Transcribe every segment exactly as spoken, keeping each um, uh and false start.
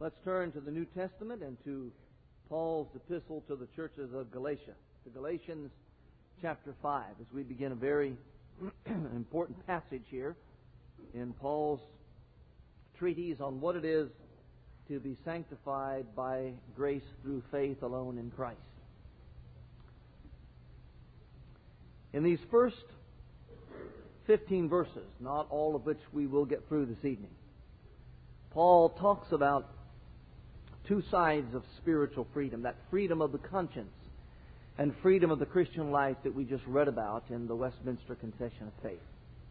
Let's turn to the New Testament and to Paul's epistle to the churches of Galatia, to Galatians chapter five, as we begin a very important passage here in Paul's treatise on what it is to be sanctified by grace through faith alone in Christ. In these first fifteen verses, not all of which we will get through this evening, Paul talks about two sides of spiritual freedom, that freedom of the conscience and freedom of the Christian life that we just read about in the Westminster Confession of Faith.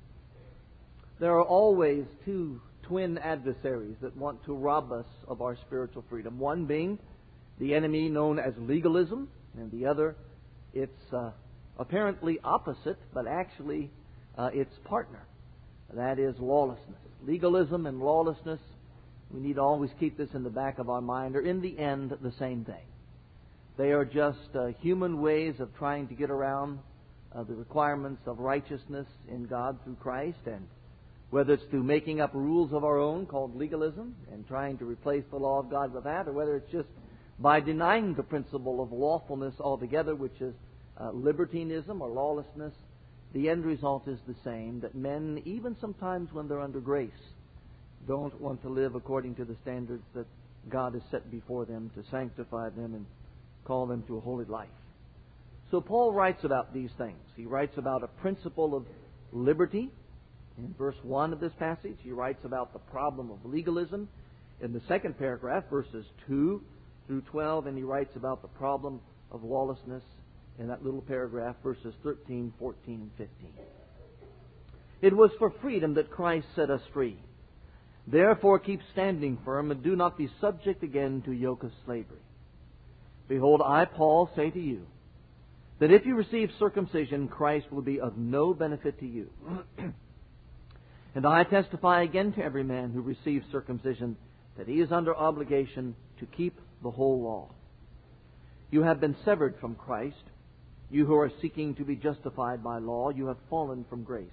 There are always two twin adversaries that want to rob us of our spiritual freedom. One being the enemy known as legalism, and the other, its uh, apparently opposite, but actually uh, its partner. That is lawlessness. Legalism and lawlessness, we need to always keep this in the back of our mind, are in the end the same thing. They are just uh, human ways of trying to get around uh, the requirements of righteousness in God through Christ, and whether it's through making up rules of our own called legalism and trying to replace the law of God with that, or whether it's just by denying the principle of lawfulness altogether, which is uh, libertinism or lawlessness, the end result is the same, that men, even sometimes when they're under grace, don't want to live according to the standards that God has set before them to sanctify them and call them to a holy life. So Paul writes about these things. He writes about a principle of liberty. In verse one of this passage, he writes about the problem of legalism. In the second paragraph, verses two through twelve, and he writes about the problem of lawlessness in that little paragraph, verses thirteen, fourteen, and fifteen. It was for freedom that Christ set us free. Therefore keep standing firm, and do not be subject again to yoke of slavery. Behold, I, Paul, say to you, that if you receive circumcision, Christ will be of no benefit to you. And I testify again to every man who receives circumcision, that he is under obligation to keep the whole law. You have been severed from Christ. You who are seeking to be justified by law, you have fallen from grace.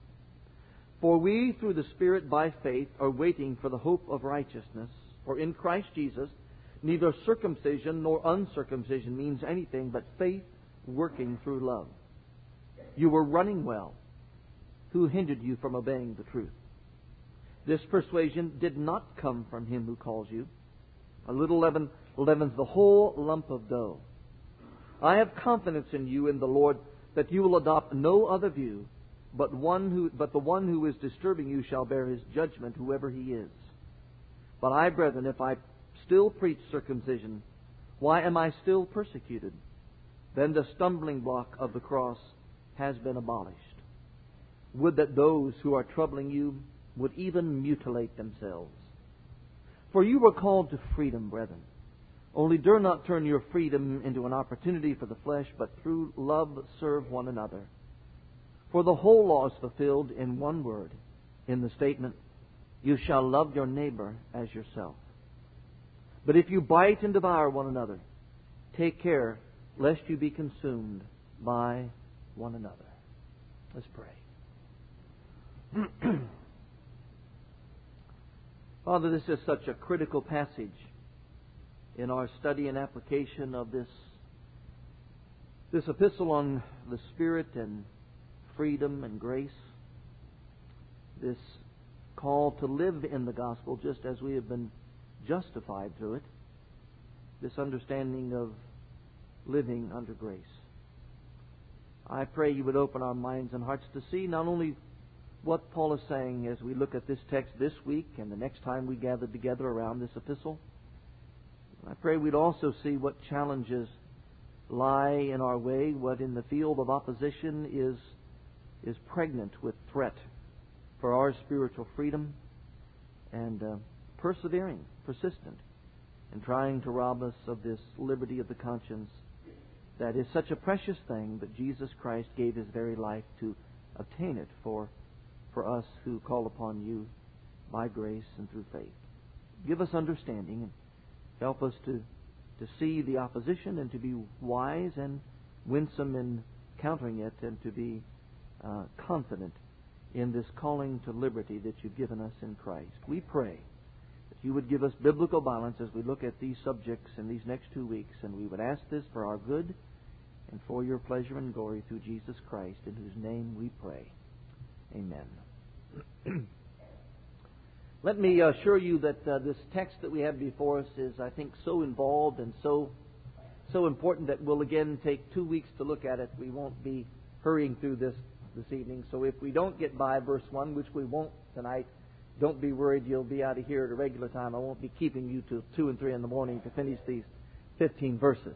For we, through the Spirit by faith, are waiting for the hope of righteousness. For in Christ Jesus, neither circumcision nor uncircumcision means anything but faith working through love. You were running well. Who hindered you from obeying the truth? This persuasion did not come from him who calls you. A little leaven leavens the whole lump of dough. I have confidence in you in the Lord that you will adopt no other view, but one who, but the one who is disturbing you shall bear his judgment, whoever he is. But I, brethren, if I still preach circumcision, why am I still persecuted? Then the stumbling block of the cross has been abolished. Would that those who are troubling you would even mutilate themselves. For you were called to freedom, brethren. Only do not turn your freedom into an opportunity for the flesh, but through love serve one another. For the whole law is fulfilled in one word, in the statement, you shall love your neighbor as yourself. But if you bite and devour one another, take care lest you be consumed by one another. Let's pray. Father, this is such a critical passage in our study and application of this, this epistle on the Spirit and freedom and grace. This call to live in the gospel just as we have been justified through it. This understanding of living under grace. I pray you would open our minds and hearts to see not only what Paul is saying as we look at this text this week and the next time we gather together around this epistle. I pray we'd also see what challenges lie in our way, what in the field of opposition is, is pregnant with threat for our spiritual freedom, and uh, persevering, persistent in trying to rob us of this liberty of the conscience that is such a precious thing that Jesus Christ gave His very life to obtain it for for us who call upon you by grace and through faith. Give us understanding and help us to, to see the opposition and to be wise and winsome in countering it, and to be uh, confident in this calling to liberty that you've given us in Christ. We pray that you would give us biblical balance as we look at these subjects in these next two weeks. And we would ask this for our good and for your pleasure and glory through Jesus Christ, in whose name we pray. Amen. Let me assure you that uh, this text that we have before us is, I think, so involved and so so important that we'll again take two weeks to look at it. We won't be hurrying through this this evening. So if we don't get by verse one, which we won't tonight, don't be worried. You'll be out of here at a regular time. I won't be keeping you till two and three in the morning to finish these fifteen verses.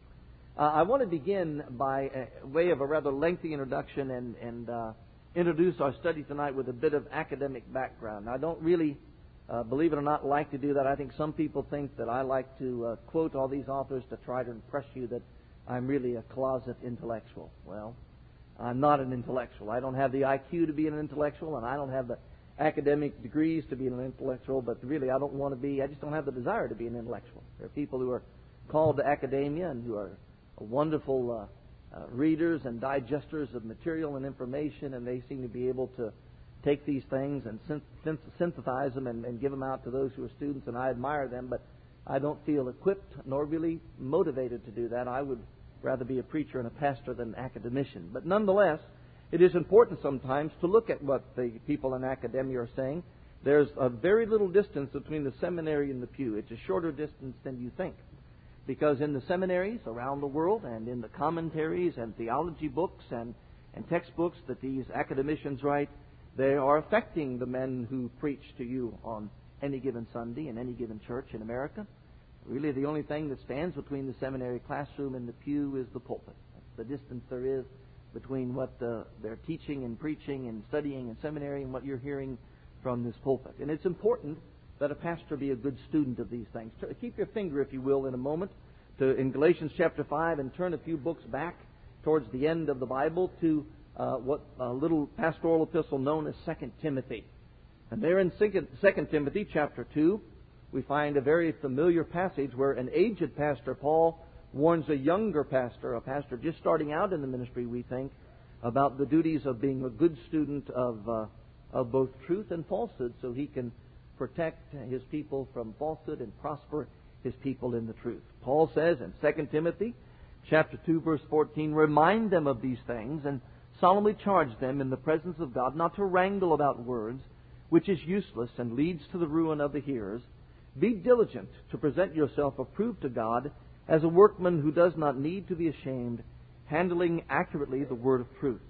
Uh, I want to begin by a way of a rather lengthy introduction and, and uh, introduce our study tonight with a bit of academic background. I don't really, uh, believe it or not, like to do that. I think some people think that I like to uh, quote all these authors to try to impress you that I'm really a closet intellectual. Well, I'm not an intellectual. I don't have the I Q to be an intellectual, and I don't have the academic degrees to be an intellectual, but really I don't want to be, I just don't have the desire to be an intellectual. There are people who are called to academia and who are wonderful uh, uh, readers and digesters of material and information, and they seem to be able to take these things and synth- synthesize them and, and give them out to those who are students, and I admire them, but I don't feel equipped nor really motivated to do that. I would rather be a preacher and a pastor than an academician. But nonetheless, it is important sometimes to look at what the people in academia are saying. There's a very little distance between the seminary and the pew. It's a shorter distance than you think. Because in the seminaries around the world and in the commentaries and theology books and, and textbooks that these academicians write, they are affecting the men who preach to you on any given Sunday in any given church in America. Really the only thing that stands between the seminary classroom and the pew is the pulpit. That's the distance there is between what uh, they're teaching and preaching and studying in seminary and what you're hearing from this pulpit. And it's important that a pastor be a good student of these things. Keep your finger, if you will, in a moment to in Galatians chapter five and turn a few books back towards the end of the Bible to uh, what a little pastoral epistle known as Second Timothy. And there in Second Timothy chapter two, we find a very familiar passage where an aged pastor, Paul, warns a younger pastor, a pastor just starting out in the ministry, we think, about the duties of being a good student of uh, of both truth and falsehood, so he can protect his people from falsehood and prosper his people in the truth. Paul says in Second Timothy chapter two, verse fourteen, "Remind them of these things and solemnly charge them in the presence of God not to wrangle about words, which is useless and leads to the ruin of the hearers. Be diligent to present yourself approved to God as a workman who does not need to be ashamed, handling accurately the word of truth.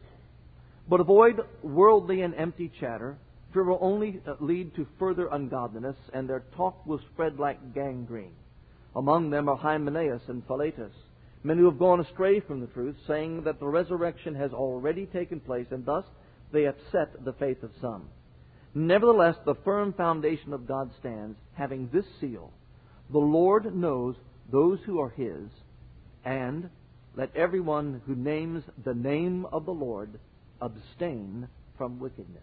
But avoid worldly and empty chatter, for it will only lead to further ungodliness, and their talk will spread like gangrene. Among them are Hymenaeus and Philetus, men who have gone astray from the truth, saying that the resurrection has already taken place, and thus they upset the faith of some. Nevertheless, the firm foundation of God stands, having this seal: the Lord knows those who are His, and let everyone who names the name of the Lord abstain from wickedness."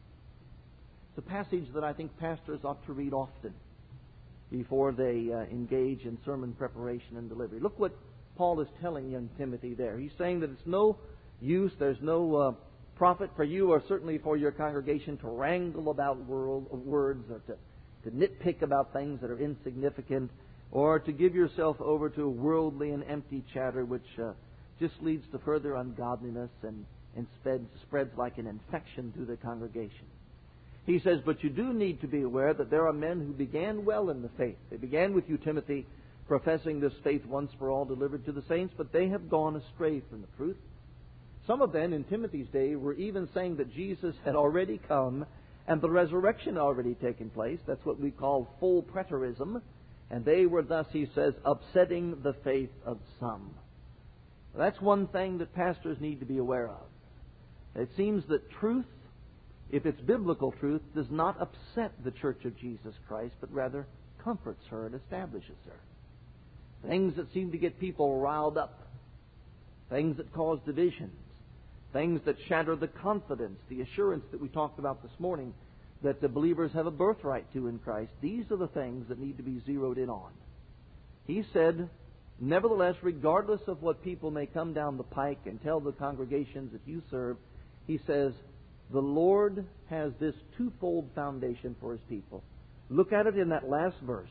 It's a passage that I think pastors ought to read often before they uh, engage in sermon preparation and delivery. Look what Paul is telling young Timothy there. He's saying that it's no use, there's no uh, profit for you or certainly for your congregation to wrangle about world, words or to, to nitpick about things that are insignificant, or to give yourself over to worldly and empty chatter which uh, just leads to further ungodliness and, and spreads, spreads like an infection through the congregation. He says, but you do need to be aware that there are men who began well in the faith. They began with you, Timothy, professing this faith once for all delivered to the saints, but they have gone astray from the truth. Some of them in Timothy's day were even saying that Jesus had already come and the resurrection had already taken place. That's what we call full preterism. And they were thus, he says, upsetting the faith of some. That's one thing that pastors need to be aware of. It seems that truth, if it's biblical truth, does not upset the Church of Jesus Christ, but rather comforts her and establishes her. Things that seem to get people riled up, things that cause divisions, things that shatter the confidence, the assurance that we talked about this morning, that the believers have a birthright to in Christ. These are the things that need to be zeroed in on. He said, nevertheless, regardless of what people may come down the pike and tell the congregations that you serve, he says, the Lord has this twofold foundation for His people. Look at it in that last verse.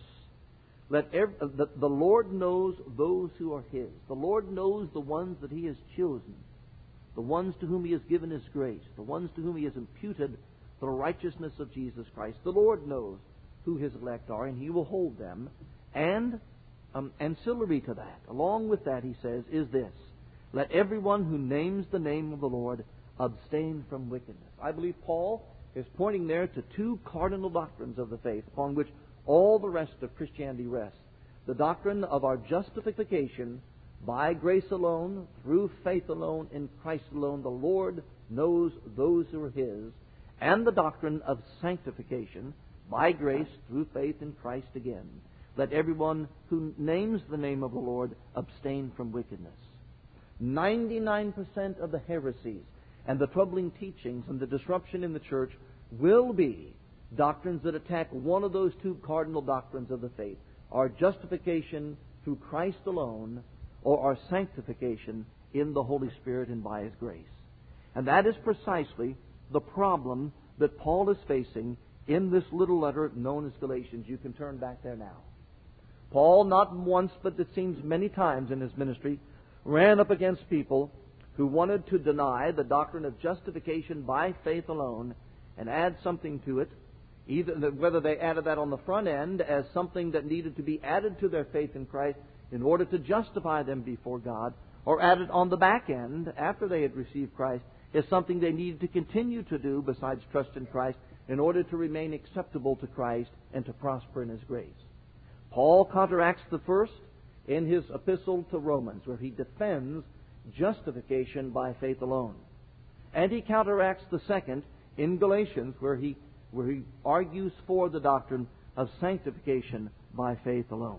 Let every, the, the Lord knows those who are His. The Lord knows the ones that He has chosen, the ones to whom He has given His grace, the ones to whom He has imputed the righteousness of Jesus Christ. The Lord knows who His elect are, and He will hold them. And um, ancillary to that, along with that, He says, is this: let everyone who names the name of the Lord abstain from wickedness. I believe Paul is pointing there to two cardinal doctrines of the faith upon which all the rest of Christianity rests. The doctrine of our justification by grace alone, through faith alone, in Christ alone. The Lord knows those who are His. And the doctrine of sanctification by grace, through faith in Christ again. Let everyone who names the name of the Lord abstain from wickedness. ninety-nine percent of the heresies and the troubling teachings and the disruption in the church will be doctrines that attack one of those two cardinal doctrines of the faith: our justification through Christ alone, or our sanctification in the Holy Spirit and by His grace. And that is precisely the problem that Paul is facing in this little letter known as Galatians. You can turn back there now. Paul, not once, but it seems many times in his ministry, ran up against people who wanted to deny the doctrine of justification by faith alone and add something to it, either whether they added that on the front end as something that needed to be added to their faith in Christ in order to justify them before God, or added on the back end after they had received Christ as something they needed to continue to do besides trust in Christ in order to remain acceptable to Christ and to prosper in His grace. Paul counteracts the first in his epistle to Romans, where he defends justification by faith alone. And he counteracts the second in Galatians, where he, where he argues for the doctrine of sanctification by faith alone.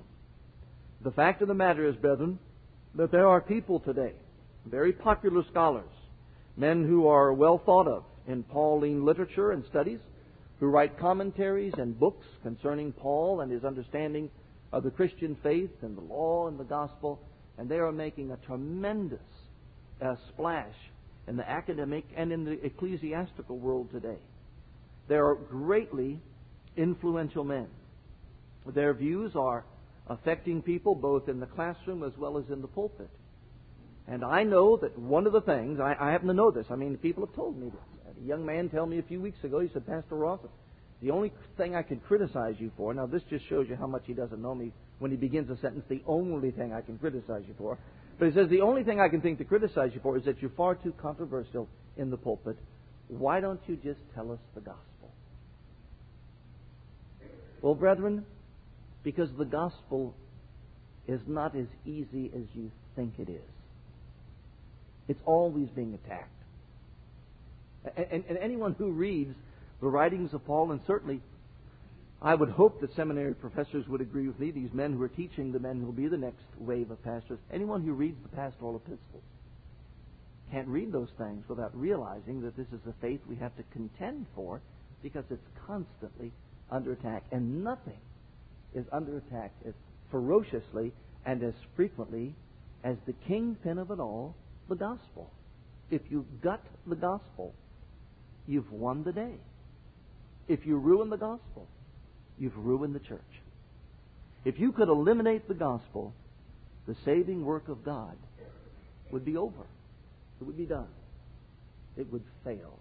The fact of the matter is, brethren, that there are people today, very popular scholars, men who are well thought of in Pauline literature and studies, who write commentaries and books concerning Paul and his understanding of the Christian faith and the law and the gospel, and they are making a tremendous uh, splash in the academic and in the ecclesiastical world today. They are greatly influential men. Their views are affecting people both in the classroom as well as in the pulpit. And I know that one of the things, I, I happen to know this, I mean, people have told me this. I had a young man tell me a few weeks ago, he said, Pastor Ross, the only thing I can criticize you for, now this just shows you how much he doesn't know me when he begins a sentence, the only thing I can criticize you for. But he says, the only thing I can think to criticize you for is that you're far too controversial in the pulpit. Why don't you just tell us the gospel? Well, brethren, because the gospel is not as easy as you think it is. It's always being attacked. And, and, and anyone who reads the writings of Paul, and certainly I would hope that seminary professors would agree with me, these men who are teaching the men who will be the next wave of pastors, anyone who reads the pastoral epistles can't read those things without realizing that this is a faith we have to contend for, because it's constantly under attack. And nothing is under attack as ferociously and as frequently as the kingpin of it all, the gospel. If you gut the gospel, you've won the day. If you ruin the gospel, you've ruined the church. If you could eliminate the gospel, the saving work of God would be over. It would be done. It would fail.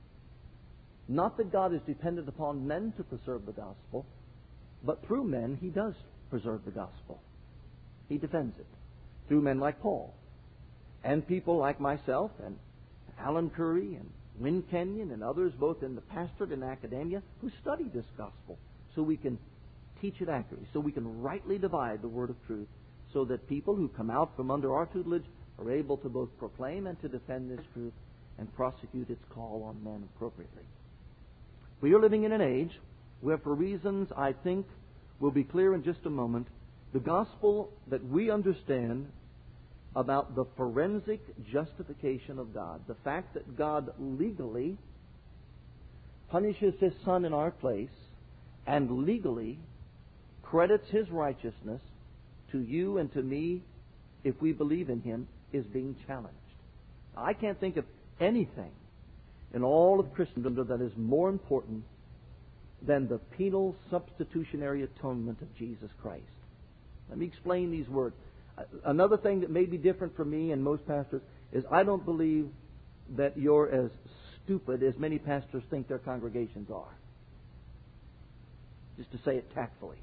Not that God is dependent upon men to preserve the gospel, but through men He does preserve the gospel. He defends it through men like Paul and people like myself and Alan Curry and Wynn Kenyon and others, both in the pastorate and academia, who study this gospel so we can teach it accurately, so we can rightly divide the word of truth, so that people who come out from under our tutelage are able to both proclaim and to defend this truth and prosecute its call on men appropriately. We are living in an age where, for reasons I think will be clear in just a moment, the gospel that we understand about the forensic justification of God, the fact that God legally punishes His Son in our place and legally credits His righteousness to you and to me if we believe in Him, is being challenged. I can't think of anything in all of Christendom that is more important than the penal substitutionary atonement of Jesus Christ. Let me explain these words. Another thing that may be different from me and most pastors is I don't believe that you're as stupid as many pastors think their congregations are. Just to say it tactfully.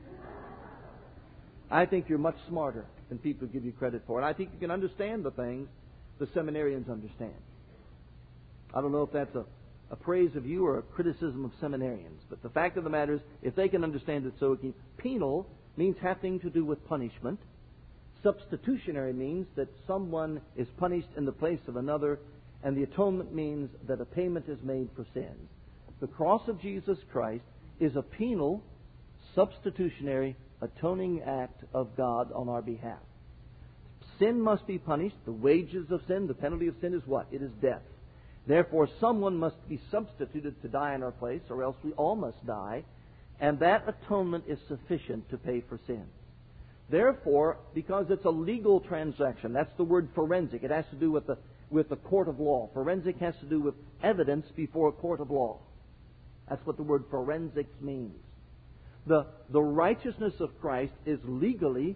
I think you're much smarter than people give you credit for. And I think you can understand the things the seminarians understand. I don't know if that's a, a praise of you or a criticism of seminarians. But the fact of the matter is, if they can understand it so, penal means having to do with punishment. Substitutionary means that someone is punished in the place of another. And the atonement means that a payment is made for sins. The cross of Jesus Christ is a penal, substitutionary, atoning act of God on our behalf. Sin must be punished. The wages of sin, the penalty of sin is what? It is death. Therefore, someone must be substituted to die in our place, or else we all must die. And that atonement is sufficient to pay for sin. Therefore, because it's a legal transaction, that's the word forensic. It has to do with the, with the court of law. Forensic has to do with evidence before a court of law. That's what the word forensics means. The, the righteousness of Christ is legally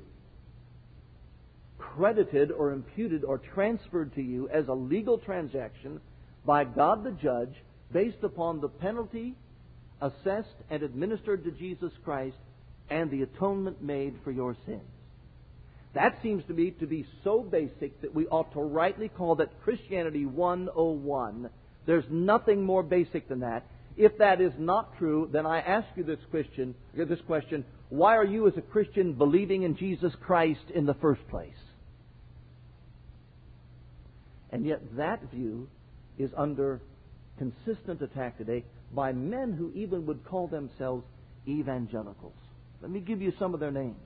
credited or imputed or transferred to you as a legal transaction by God the judge based upon the penalty assessed and administered to Jesus Christ and the atonement made for your sins. That seems to me to be so basic that we ought to rightly call that Christianity one oh one. There's nothing more basic than that. If that is not true, then I ask you this question, this question, why are you as a Christian believing in Jesus Christ in the first place? And yet that view is under consistent attack today by men who even would call themselves evangelicals. Let me give you some of their names.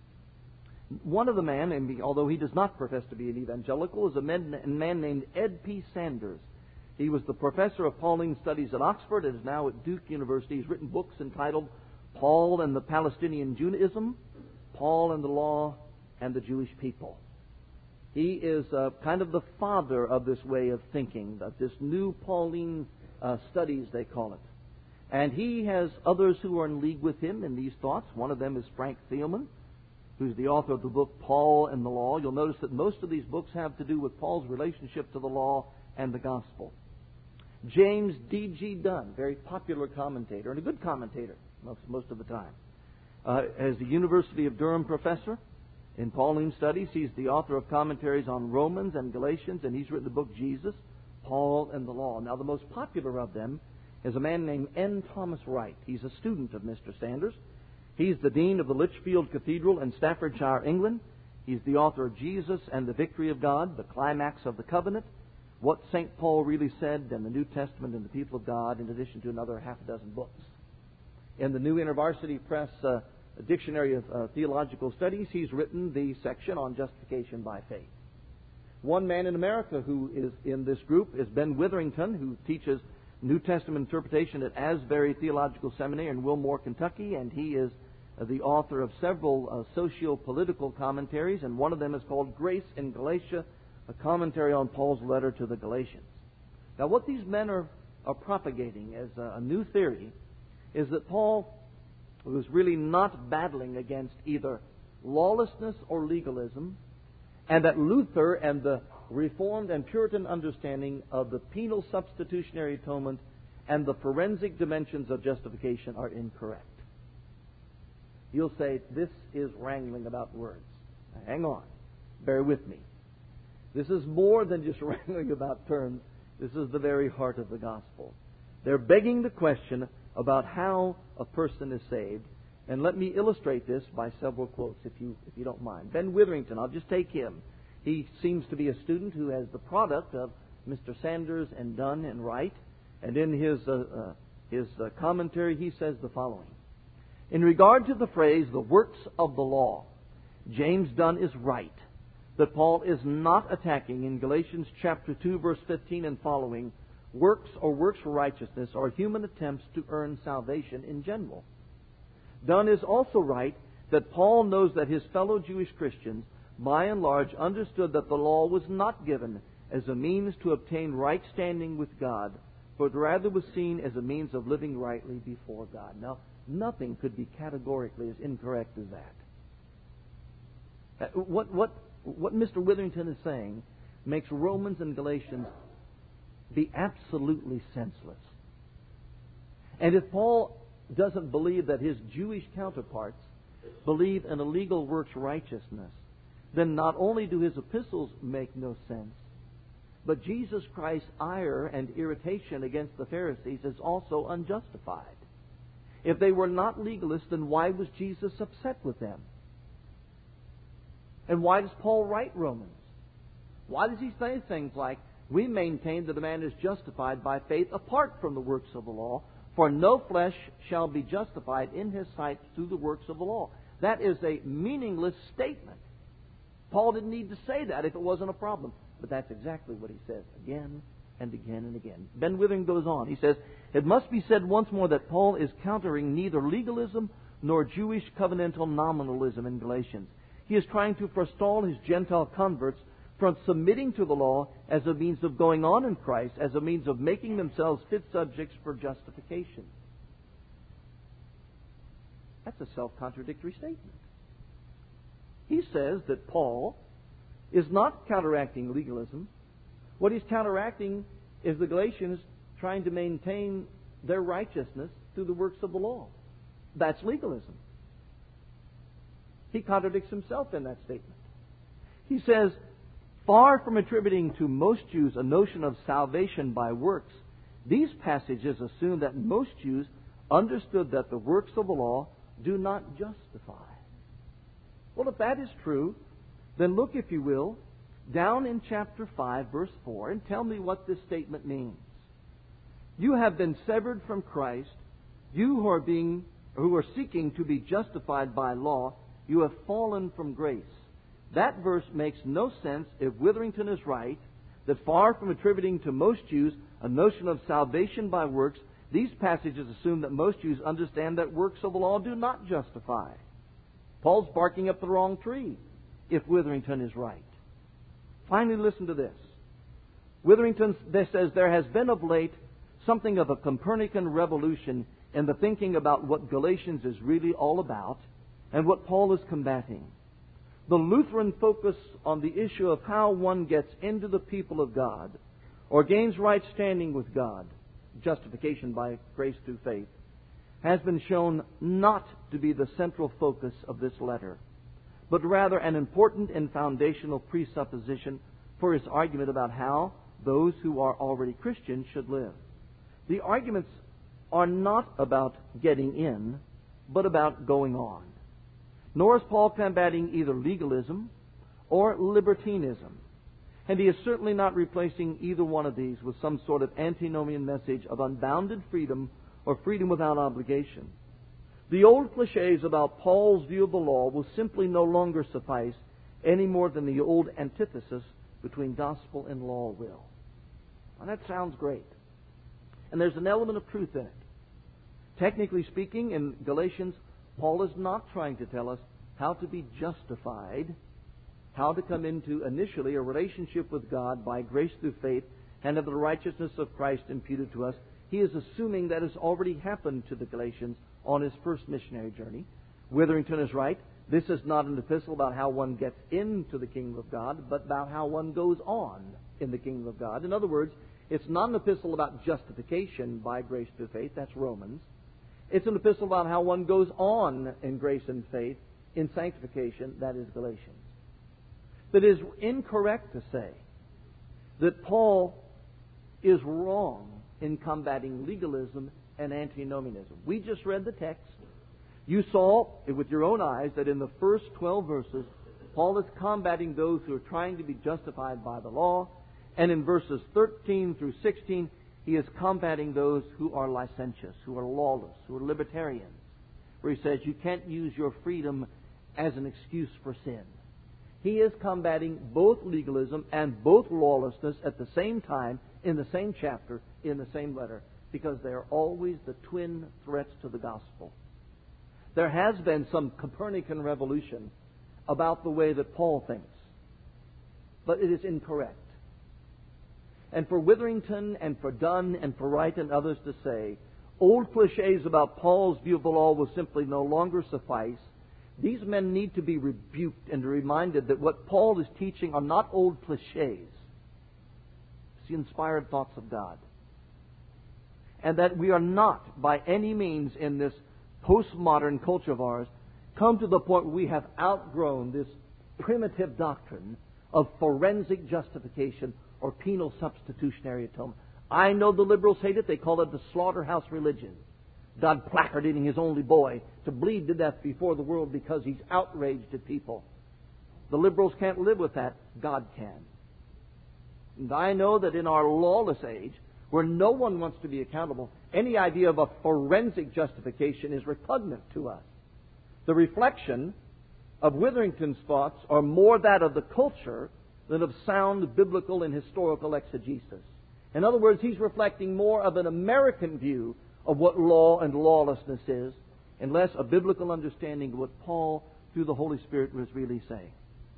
One of the men, and although he does not profess to be an evangelical, is a man, a man named Ed P. Sanders. He was the professor of Pauline Studies at Oxford and is now at Duke University. He's written books entitled Paul and the Palestinian Judaism, Paul and the Law, and the Jewish People. He is uh, kind of the father of this way of thinking, of this new Pauline uh, studies, they call it. And he has others who are in league with him in these thoughts. One of them is Frank Thielman, who's the author of the book Paul and the Law. You'll notice that most of these books have to do with Paul's relationship to the law and the gospel. James D G Dunn, very popular commentator, and a good commentator most, most of the time. Uh, as the University of Durham professor in Pauline Studies, he's the author of commentaries on Romans and Galatians, and he's written the book Jesus, Paul, and the Law. Now, the most popular of them is a man named N. Thomas Wright. He's a student of Mister Sanders. He's the dean of the Lichfield Cathedral in Staffordshire, England. He's the author of Jesus and the Victory of God, the Climax of the Covenant, What Saint Paul Really Said, and the New Testament and the People of God, in addition to another half a dozen books. In the New InterVarsity Press uh, Dictionary of uh, Theological Studies, he's written the section on justification by faith. One man in America who is in this group is Ben Witherington, who teaches New Testament interpretation at Asbury Theological Seminary in Wilmore, Kentucky, and he is uh, the author of several uh, socio-political commentaries, and one of them is called Grace in Galatia, a commentary on Paul's letter to the Galatians. Now, what these men are, are propagating as a, a new theory is that Paul was really not battling against either lawlessness or legalism, and that Luther and the Reformed and Puritan understanding of the penal substitutionary atonement and the forensic dimensions of justification are incorrect. You'll say, this is wrangling about words. Now, hang on. Bear with me. This is more than just wrangling about terms. This is the very heart of the gospel. They're begging the question about how a person is saved. And let me illustrate this by several quotes, if you if you don't mind. Ben Witherington, I'll just take him. He seems to be a student who has the product of Mister Sanders and Dunn and Wright. And in his uh, uh, his uh, commentary, he says the following. In regard to the phrase, the works of the law, James Dunn is right that Paul is not attacking in Galatians chapter two, verse fifteen and following, works or works for righteousness are human attempts to earn salvation in general. Dunn is also right that Paul knows that his fellow Jewish Christians, by and large, understood that the law was not given as a means to obtain right standing with God, but rather was seen as a means of living rightly before God. Now, nothing could be categorically as incorrect as that. Uh, What, what, what Mister Witherington is saying makes Romans and Galatians be absolutely senseless. And if Paul doesn't believe that his Jewish counterparts believe in a legal works righteousness, then not only do his epistles make no sense, but Jesus Christ's ire and irritation against the Pharisees is also unjustified. If they were not legalists, then why was Jesus upset with them? And why does Paul write Romans? Why does he say things like, we maintain that a man is justified by faith apart from the works of the law, for no flesh shall be justified in his sight through the works of the law. That is a meaningless statement. Paul didn't need to say that if it wasn't a problem. But that's exactly what he says again and again and again. Ben Withering goes on. He says, it must be said once more that Paul is countering neither legalism nor Jewish covenantal nominalism in Galatians. He is trying to forestall his Gentile converts from submitting to the law as a means of going on in Christ, as a means of making themselves fit subjects for justification. That's a self-contradictory statement. He says that Paul is not counteracting legalism. What he's counteracting is the Galatians trying to maintain their righteousness through the works of the law. That's legalism. He contradicts himself in that statement. He says, far from attributing to most Jews a notion of salvation by works, these passages assume that most Jews understood that the works of the law do not justify. Well, if that is true, then look, if you will, down in chapter five, verse four, and tell me what this statement means. You have been severed from Christ. You who are being, who are seeking to be justified by law, you have fallen from grace. That verse makes no sense if Witherington is right, that far from attributing to most Jews a notion of salvation by works, these passages assume that most Jews understand that works of the law do not justify. Paul's barking up the wrong tree if Witherington is right. Finally, listen to this. Witherington says there has been of late something of a Copernican revolution in the thinking about what Galatians is really all about and what Paul is combating. The Lutheran focus on the issue of how one gets into the people of God or gains right standing with God, justification by grace through faith, has been shown not to be the central focus of this letter, but rather an important and foundational presupposition for his argument about how those who are already Christians should live. The arguments are not about getting in, but about going on. Nor is Paul combating either legalism or libertinism. And he is certainly not replacing either one of these with some sort of antinomian message of unbounded freedom or freedom without obligation. The old cliches about Paul's view of the law will simply no longer suffice any more than the old antithesis between gospel and law will. Now that sounds great. And there's an element of truth in it. Technically speaking, in Galatians, Paul is not trying to tell us how to be justified, how to come into initially a relationship with God by grace through faith and of the righteousness of Christ imputed to us. He is assuming that has already happened to the Galatians on his first missionary journey. Witherington is right. This is not an epistle about how one gets into the kingdom of God, but about how one goes on in the kingdom of God. In other words, it's not an epistle about justification by grace through faith. That's Romans. It's an epistle about how one goes on in grace and faith in sanctification. That is Galatians. But it is incorrect to say that Paul is wrong in combating legalism and antinomianism. We just read the text. You saw with your own eyes that in the first twelve verses, Paul is combating those who are trying to be justified by the law. And in verses thirteen through sixteen, he is combating those who are licentious, who are lawless, who are libertarians, where he says you can't use your freedom as an excuse for sin. He is combating both legalism and both lawlessness at the same time, in the same chapter, in the same letter, because they are always the twin threats to the gospel. There has been some Copernican revolution about the way that Paul thinks, but it is incorrect. and for Witherington and for Dunn and for Wright and others to say, old cliches about Paul's view of the law will simply no longer suffice. These men need to be rebuked and reminded that what Paul is teaching are not old cliches. It's the inspired thoughts of God. And that we are not, by any means, in this postmodern culture of ours, come to the point where we have outgrown this primitive doctrine of forensic justification or penal substitutionary atonement. I know the liberals hate it. They call it the slaughterhouse religion. God placarding His only boy to bleed to death before the world because He's outraged at people. The liberals can't live with that. God can. And I know that in our lawless age, where no one wants to be accountable, any idea of a forensic justification is repugnant to us. The reflection of Witherington's thoughts are more that of the culture than of sound biblical and historical exegesis. In other words, he's reflecting more of an American view of what law and lawlessness is, and less a biblical understanding of what Paul, through the Holy Spirit, was really saying.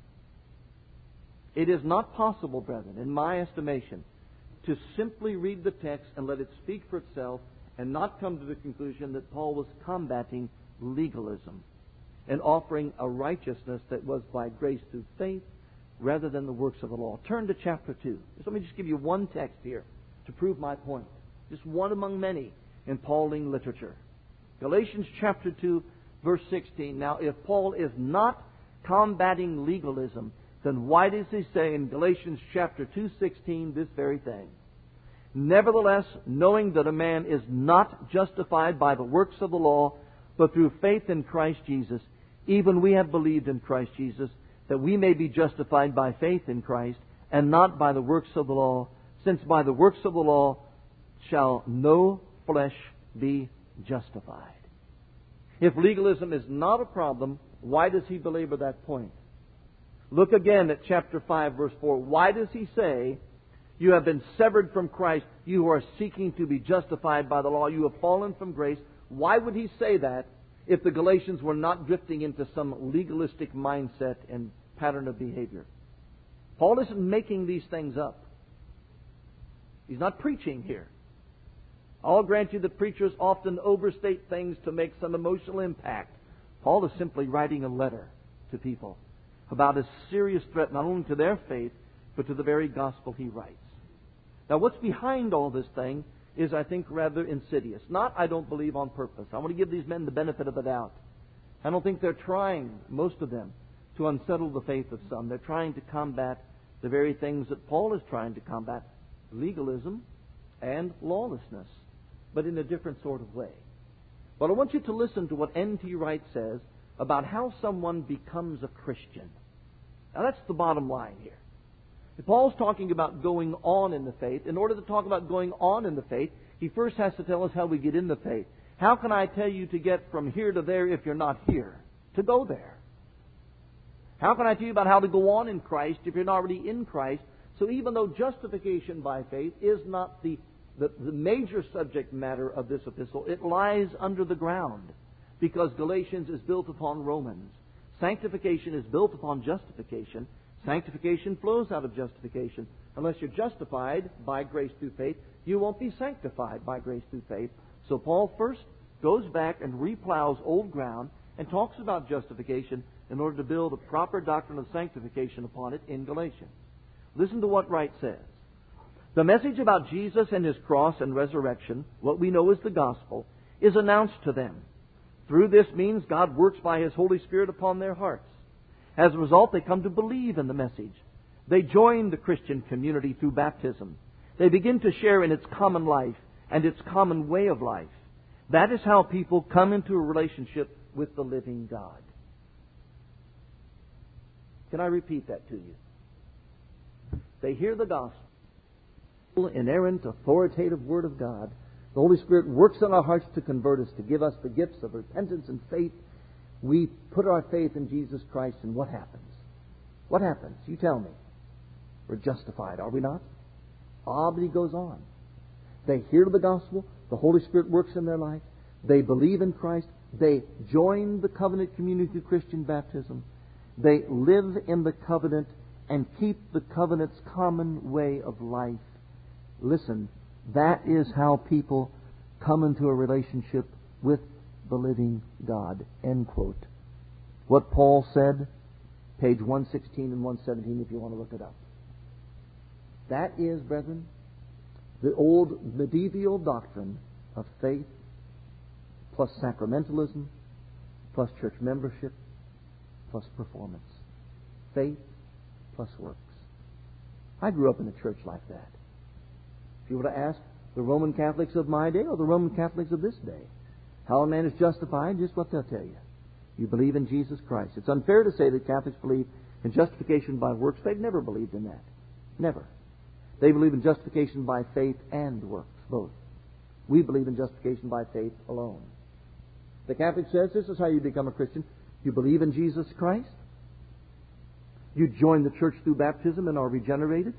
It is not possible, brethren, in my estimation, to simply read the text and let it speak for itself and not come to the conclusion that Paul was combating legalism and offering a righteousness that was by grace through faith rather than the works of the law. Turn to chapter two. Just let me just give you one text here to prove my point. Just one among many in Pauline literature. Galatians chapter two, verse sixteen. Now, if Paul is not combating legalism, then why does he say in Galatians chapter two sixteen this very thing? Nevertheless, knowing that a man is not justified by the works of the law, but through faith in Christ Jesus, even we have believed in Christ Jesus, that we may be justified by faith in Christ, and not by the works of the law, since by the works of the law shall no flesh be justified. If legalism is not a problem, why does he belabor that point? Look again at chapter five, verse four. Why does he say, you have been severed from Christ, you who are seeking to be justified by the law, you have fallen from grace? Why would he say that if the Galatians were not drifting into some legalistic mindset and pattern of behavior? Paul isn't making these things up. He's not preaching here. I'll grant you that preachers often overstate things to make some emotional impact. Paul is simply writing a letter to people about a serious threat not only to their faith, but to the very gospel he writes. Now, what's behind all this thing is, I think, rather insidious. Not, I don't believe, on purpose. I want to give these men the benefit of the doubt. I don't think they're trying, most of them, to unsettle the faith of some. They're trying to combat the very things that Paul is trying to combat, legalism and lawlessness, but in a different sort of way. But I want you to listen to what N T Wright says about how someone becomes a Christian. Now, that's the bottom line here. If Paul's talking about going on in the faith, in order to talk about going on in the faith, he first has to tell us how we get in the faith. How can I tell you to get from here to there if you're not here? To go there. How can I tell you about how to go on in Christ if you're not already in Christ? So even though justification by faith is not the, the, the major subject matter of this epistle, it lies under the ground because Galatians is built upon Romans. Sanctification is built upon justification. Sanctification flows out of justification. Unless you're justified by grace through faith, you won't be sanctified by grace through faith. So Paul first goes back and replows old ground and talks about justification in order to build a proper doctrine of sanctification upon it in Galatians. Listen to what Wright says. The message about Jesus and His cross and resurrection, what we know as the gospel, is announced to them. Through this means God works by His Holy Spirit upon their hearts. As a result, they come to believe in the message. They join the Christian community through baptism. They begin to share in its common life and its common way of life. That is how people come into a relationship with the living God. Can I repeat that to you? They hear the gospel, inerrant, authoritative Word of God. The Holy Spirit works in our hearts to convert us, to give us the gifts of repentance and faith. We put our faith in Jesus Christ, and what happens? What happens? You tell me. We're justified, are we not? Ah, but he goes on. They hear the gospel. The Holy Spirit works in their life. They believe in Christ. They join the covenant community through Christian baptism. They live in the covenant and keep the covenant's common way of life. Listen, that is how people come into a relationship with the living God. End quote. What Paul said, page one sixteen and one seventeen if you want to look it up. That is, brethren, the old medieval doctrine of faith plus sacramentalism plus church membership plus performance. Faith plus works. I grew up in a church like that. If you were to ask the Roman Catholics of my day or the Roman Catholics of this day how a man is justified, just what they'll tell you. You believe in Jesus Christ. It's unfair to say that Catholics believe in justification by works. They've never believed in that. Never. They believe in justification by faith and works, both. We believe in justification by faith alone. The Catholic says this is how you become a Christian. You believe in Jesus Christ. You join the church through baptism and are regenerated.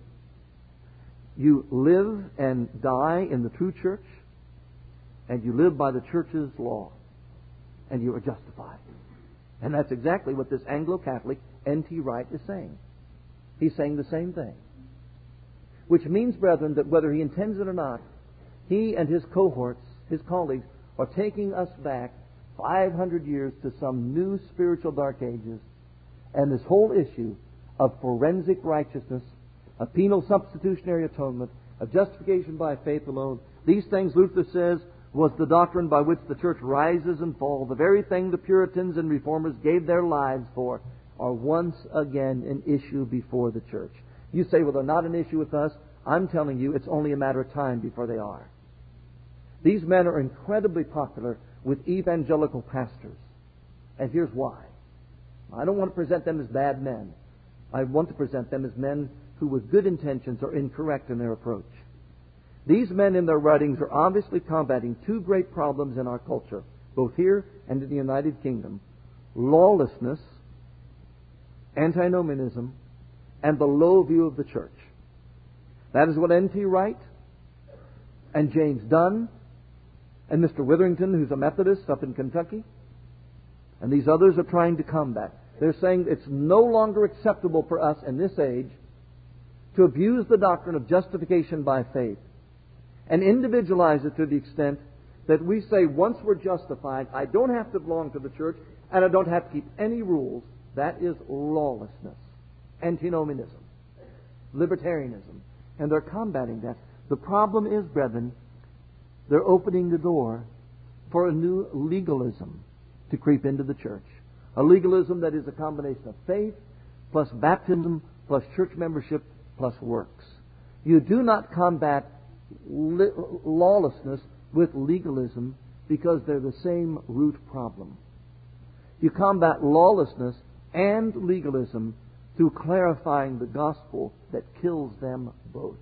You live and die in the true church. And you live by the church's law. And you are justified. And that's exactly what this Anglo-Catholic N T Wright is saying. He's saying the same thing. Which means, brethren, that whether he intends it or not, he and his cohorts, his colleagues, are taking us back five hundred years to some new spiritual dark ages. And this whole issue of forensic righteousness, a penal substitutionary atonement, of justification by faith alone, these things, Luther says, was the doctrine by which the church rises and falls. The very thing the Puritans and Reformers gave their lives for are once again an issue before the church. You say, well, they're not an issue with us. I'm telling you, it's only a matter of time before they are. These men are incredibly popular with evangelical pastors. And here's why. I don't want to present them as bad men. I want to present them as men who with good intentions are incorrect in their approach. These men in their writings are obviously combating two great problems in our culture, both here and in the United Kingdom. Lawlessness, antinomianism, and the low view of the church. That is what N T Wright and James Dunn and Mister Witherington, who's a Methodist up in Kentucky, and these others are trying to combat. They're saying it's no longer acceptable for us in this age to abuse the doctrine of justification by faith and individualize it to the extent that we say once we're justified, I don't have to belong to the church and I don't have to keep any rules. That is lawlessness, antinomianism, libertarianism. And they're combating that. The problem is, brethren, they're opening the door for a new legalism to creep into the church. A legalism that is a combination of faith plus baptism plus church membership plus works. You do not combat li- lawlessness with legalism because they're the same root problem. You combat lawlessness and legalism through clarifying the gospel that kills them both.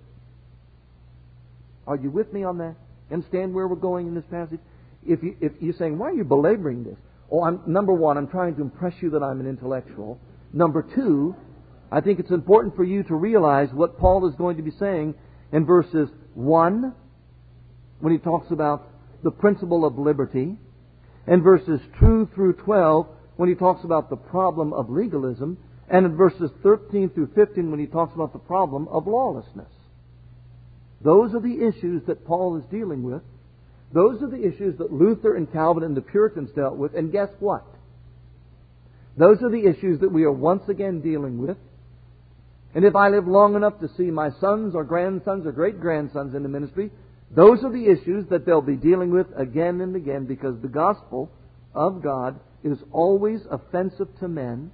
Are you with me on that? Understand where we're going in this passage? If, you, if you're saying, why are you belaboring this? Oh, I'm, number one, I'm trying to impress you that I'm an intellectual. Number two, I think it's important for you to realize what Paul is going to be saying in verses one, when he talks about the principle of liberty, and verses two through twelve, when he talks about the problem of legalism, and in verses thirteen through fifteen, when he talks about the problem of lawlessness. Those are the issues that Paul is dealing with. Those are the issues that Luther and Calvin and the Puritans dealt with. And guess what? Those are the issues that we are once again dealing with. And if I live long enough to see my sons or grandsons or great-grandsons in the ministry, those are the issues that they'll be dealing with again and again, because the gospel of God is always offensive to men,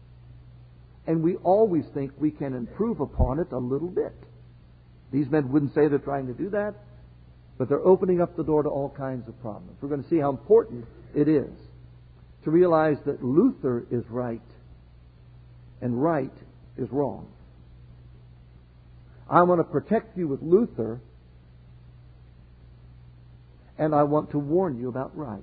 and we always think we can improve upon it a little bit. These men wouldn't say they're trying to do that, but they're opening up the door to all kinds of problems. We're going to see how important it is to realize that Luther is right and right is wrong. I want to protect you with Luther, and I want to warn you about right.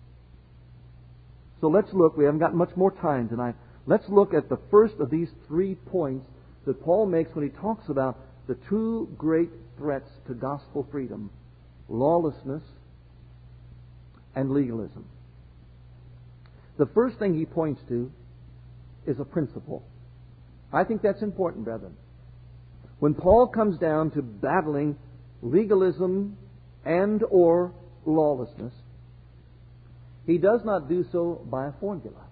So let's look. We haven't got much more time tonight. Let's look at the first of these three points that Paul makes when he talks about the two great threats to gospel freedom: lawlessness and legalism. The first thing he points to is a principle. I think that's important, brethren. When Paul comes down to battling legalism and or lawlessness, He does not do so by a formula.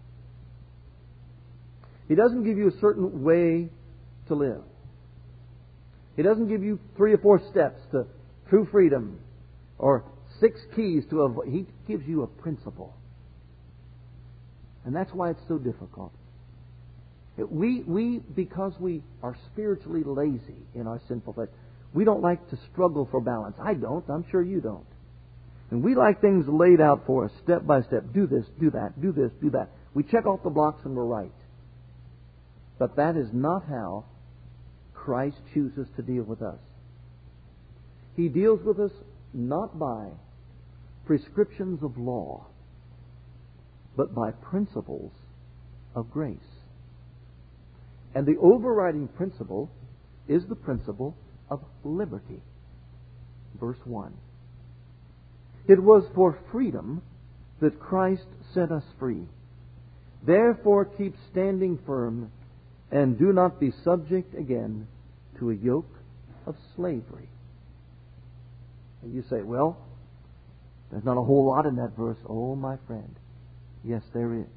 He doesn't give you a certain way to live. He doesn't give you three or four steps to true freedom or six keys to avoid. He gives you a principle. And that's why it's so difficult. We, we, because we are spiritually lazy in our sinful flesh, we don't like to struggle for balance. I don't. I'm sure you don't. And we like things laid out for us, step by step. Do this, do that, do this, do that. We check off the blocks and we're right. But that is not how Christ chooses to deal with us. He deals with us not by prescriptions of law, but by principles of grace. And the overriding principle is the principle of liberty. Verse one. It was for freedom that Christ set us free. Therefore keep standing firm and do not be subject again to a yoke of slavery. And you say, well, there's not a whole lot in that verse. Oh, my friend. Yes, there is.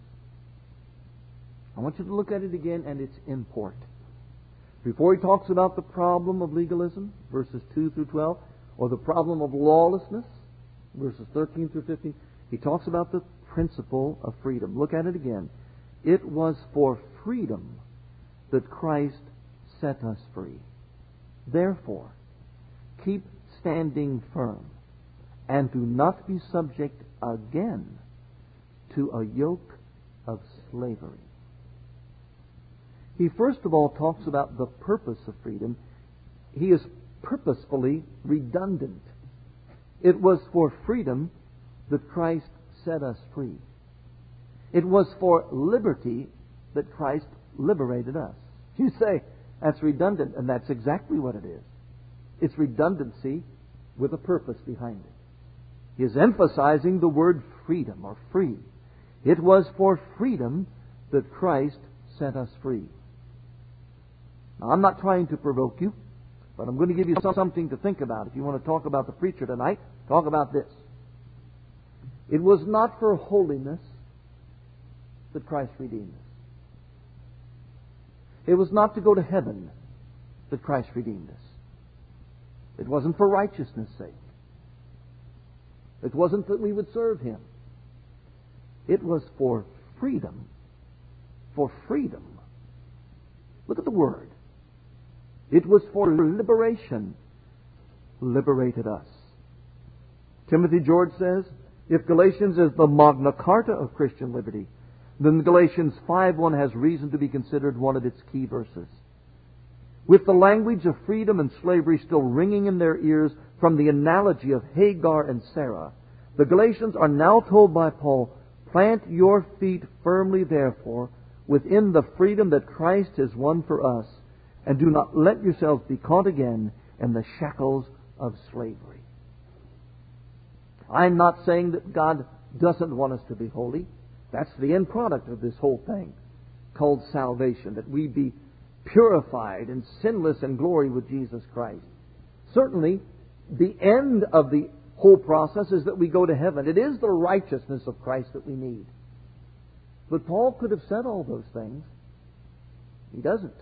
I want you to look at it again and its import. Before he talks about the problem of legalism, verses two through twelve, or the problem of lawlessness, verses thirteen through fifteen, he talks about the principle of freedom. Look at it again. It was for freedom that Christ set us free. Therefore, keep standing firm and do not be subject again to a yoke of slavery. He first of all talks about the purpose of freedom. He is purposefully redundant. It was for freedom that Christ set us free. It was for liberty that Christ liberated us. You say, that's redundant, and that's exactly what it is. It's redundancy with a purpose behind it. He is emphasizing the word freedom or free. It was for freedom that Christ set us free. Now, I'm not trying to provoke you, but I'm going to give you something to think about. If you want to talk about the preacher tonight, talk about this. It was not for holiness that Christ redeemed us. It was not to go to heaven that Christ redeemed us. It wasn't for righteousness' sake. It wasn't that we would serve Him. It was for freedom. For freedom. Look at the word. It was for liberation. Liberated us. Timothy George says, if Galatians is the Magna Carta of Christian liberty, then Galatians five one has reason to be considered one of its key verses. With the language of freedom and slavery still ringing in their ears from the analogy of Hagar and Sarah, the Galatians are now told by Paul, plant your feet firmly, therefore, within the freedom that Christ has won for us, and do not let yourselves be caught again in the shackles of slavery. I'm not saying that God doesn't want us to be holy. That's the end product of this whole thing called salvation, that we be purified and sinless in glory with Jesus Christ. Certainly, the end of the whole process is that we go to heaven. It is the righteousness of Christ that we need. But Paul could have said all those things. He doesn't.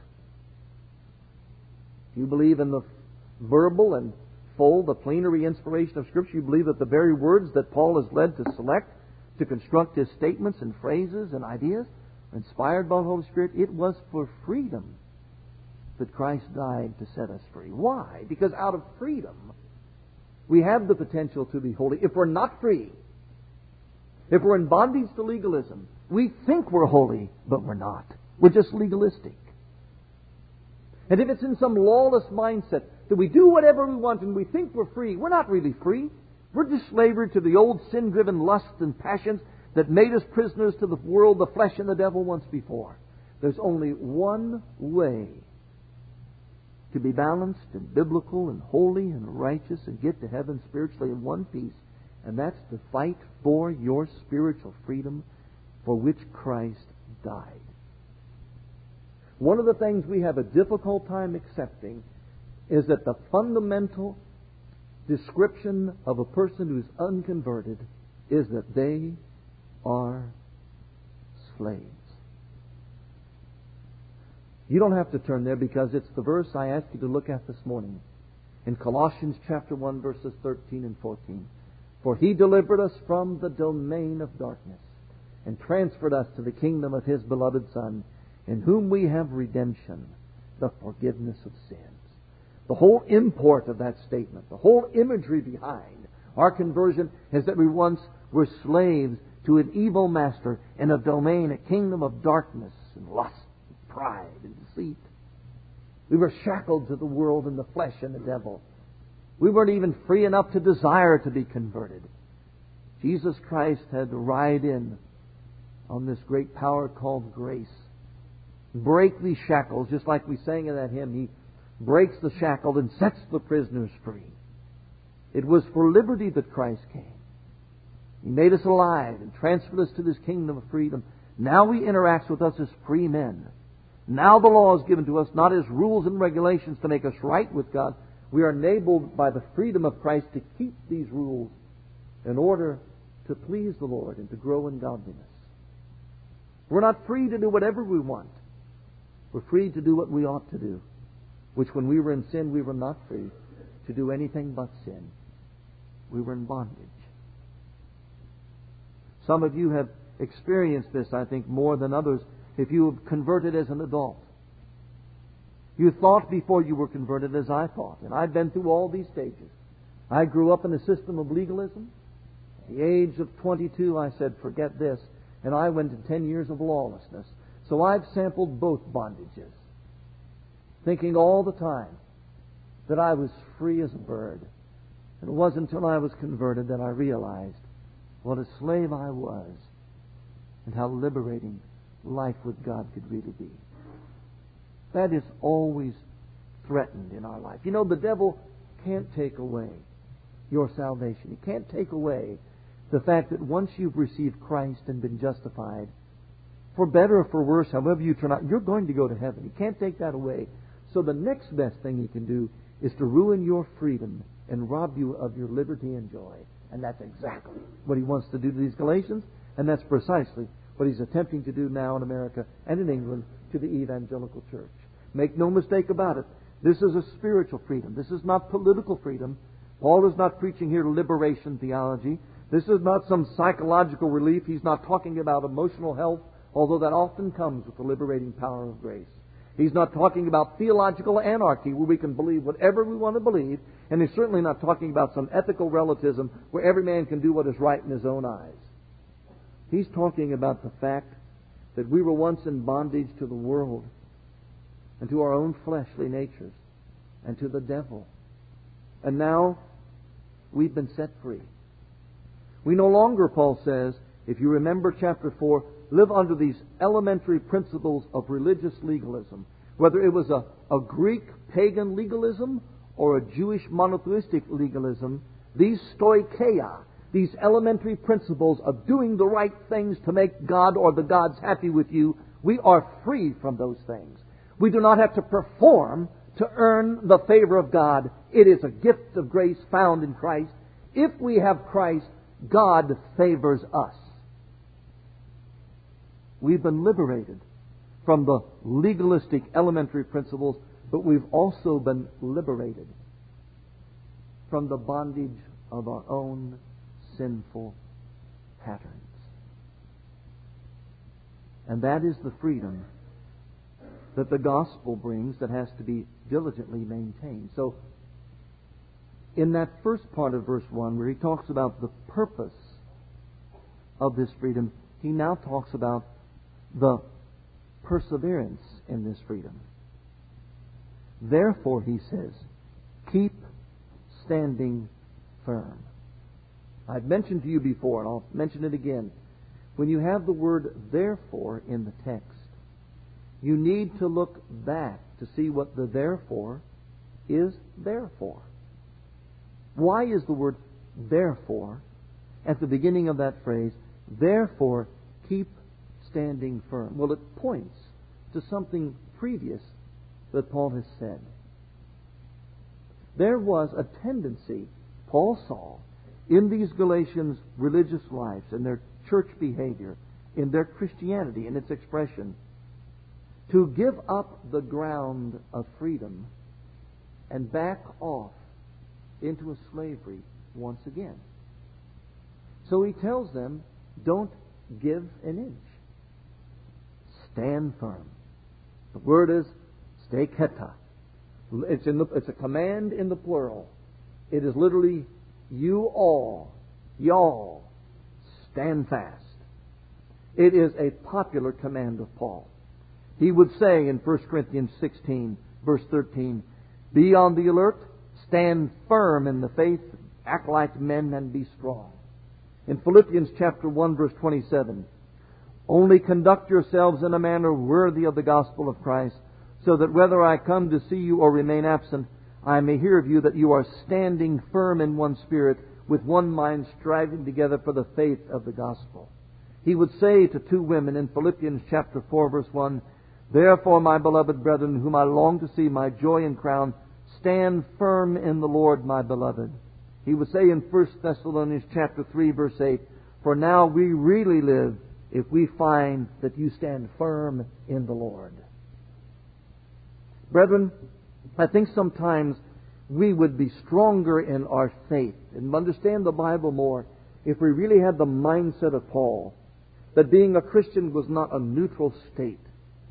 If you believe in the verbal and full, the plenary inspiration of Scripture, you believe that the very words that Paul is led to select to construct his statements and phrases and ideas are inspired by the Holy Spirit. It was for freedom that Christ died to set us free. Why? Because out of freedom, we have the potential to be holy. If we're not free, if we're in bondage to legalism, we think we're holy, but we're not. We're just legalistic. And if it's in some lawless mindset that we do whatever we want and we think we're free, we're not really free. We're just slavery to the old sin-driven lusts and passions that made us prisoners to the world, the flesh, and the devil once before. There's only one way to be balanced and biblical and holy and righteous and get to heaven spiritually in one piece, and that's to fight for your spiritual freedom for which Christ died. One of the things we have a difficult time accepting is that the fundamental description of a person who's unconverted is that they are slaves. You don't have to turn there because it's the verse I asked you to look at this morning. In Colossians chapter one, verses thirteen and fourteen. For He delivered us from the domain of darkness and transferred us to the kingdom of His beloved Son, in whom we have redemption, the forgiveness of sins. The whole import of that statement, the whole imagery behind our conversion is that we once were slaves to an evil master in a domain, a kingdom of darkness and lust, and pride and deceit. We were shackled to the world and the flesh and the devil. We weren't even free enough to desire to be converted. Jesus Christ had to ride in on this great power called grace. Break these shackles, just like we sang in that hymn. He breaks the shackle and sets the prisoners free. It was for liberty that Christ came. He made us alive and transferred us to this kingdom of freedom. Now He interacts with us as free men. Now the law is given to us not as rules and regulations to make us right with God. We are enabled by the freedom of Christ to keep these rules in order to please the Lord and to grow in godliness. We're not free to do whatever we want. We're free to do what we ought to do, which when we were in sin, we were not free to do anything but sin. We were in bondage. Some of you have experienced this, I think, more than others if you have converted as an adult. You thought before you were converted as I thought, and I've been through all these stages. I grew up in a system of legalism. At the age of twenty-two, I said, forget this, and I went to ten years of lawlessness. So I've sampled both bondages, thinking all the time that I was free as a bird. And it wasn't until I was converted that I realized what a slave I was and how liberating life with God could really be. That is always threatened in our life. You know, the devil can't take away your salvation. He can't take away the fact that once you've received Christ and been justified, for better or for worse, however you turn out, you're going to go to heaven. He can't take that away. So the next best thing he can do is to ruin your freedom and rob you of your liberty and joy. And that's exactly what he wants to do to these Galatians. And that's precisely what he's attempting to do now in America and in England to the evangelical church. Make no mistake about it. This is a spiritual freedom. This is not political freedom. Paul is not preaching here liberation theology. This is not some psychological relief. He's not talking about emotional health, although that often comes with the liberating power of grace. He's not talking about theological anarchy where we can believe whatever we want to believe, and he's certainly not talking about some ethical relativism where every man can do what is right in his own eyes. He's talking about the fact that we were once in bondage to the world and to our own fleshly natures and to the devil. And now we've been set free. We no longer, Paul says, if you remember chapter four, live under these elementary principles of religious legalism. Whether it was a, a Greek pagan legalism or a Jewish monotheistic legalism, these stoicheia, these elementary principles of doing the right things to make God or the gods happy with you, we are free from those things. We do not have to perform to earn the favor of God. It is a gift of grace found in Christ. If we have Christ, God favors us. We've been liberated from the legalistic elementary principles, but we've also been liberated from the bondage of our own sinful patterns. And that is the freedom that the gospel brings that has to be diligently maintained. So, in that first part of verse one, where he talks about the purpose of this freedom, he now talks about the perseverance in this freedom. Therefore, he says, keep standing firm. I've mentioned to you before, and I'll mention it again. When you have the word therefore in the text, you need to look back to see what the therefore is there for. Why is the word therefore at the beginning of that phrase, therefore keep standing firm? Well, it points to something previous that Paul has said. There was a tendency Paul saw in these Galatians' religious lives, in their church behavior, in their Christianity, in its expression, to give up the ground of freedom and back off into a slavery once again. So he tells them, don't give an inch. Stand firm. The word is steketa. It's, in the, it's a command in the plural. It is literally, you all, y'all, stand fast. It is a popular command of Paul. He would say in First Corinthians sixteen, verse thirteen, be on the alert, stand firm in the faith, act like men, and be strong. In Philippians chapter one, verse twenty-seven, only conduct yourselves in a manner worthy of the gospel of Christ, so that whether I come to see you or remain absent, I may hear of you that you are standing firm in one spirit, with one mind, striving together for the faith of the gospel. He would say to two women in Philippians chapter four, verse one, therefore, my beloved brethren, whom I long to see, my joy and crown, stand firm in the Lord, my beloved. He would say in First Thessalonians chapter three, verse eight, for now we really live if we find that you stand firm in the Lord. Brethren, I think sometimes we would be stronger in our faith and understand the Bible more if we really had the mindset of Paul, that being a Christian was not a neutral state,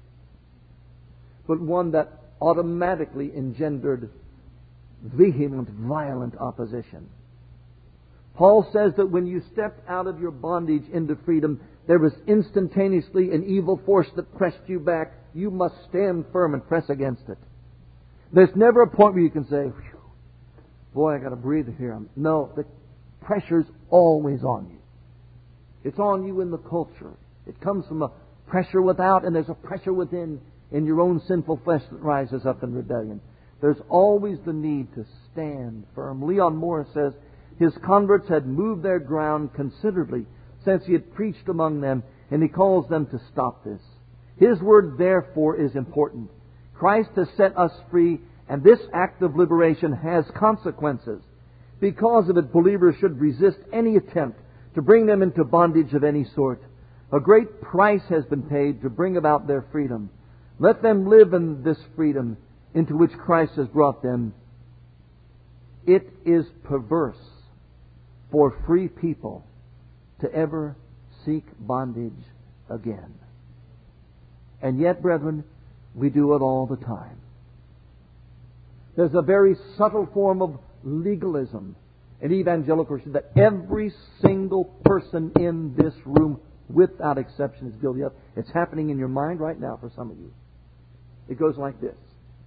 but one that automatically engendered vehement, violent opposition. Paul says that when you stepped out of your bondage into freedom, there was instantaneously an evil force that pressed you back. You must stand firm and press against it. There's never a point where you can say, boy, I got to breathe here. No, the pressure's always on you. It's on you in the culture. It comes from a pressure without, and there's a pressure within in your own sinful flesh that rises up in rebellion. There's always the need to stand firm. Leon Morris says his converts had moved their ground considerably since he had preached among them, and he calls them to stop this. His word, therefore, is important. Christ has set us free, and this act of liberation has consequences. Because of it, believers should resist any attempt to bring them into bondage of any sort. A great price has been paid to bring about their freedom. Let them live in this freedom into which Christ has brought them. It is perverse for free people to ever seek bondage again. And yet, brethren, we do it all the time. There's a very subtle form of legalism in evangelical Christianity that every single person in this room, without exception, is guilty of. It's happening in your mind right now for some of you. It goes like this.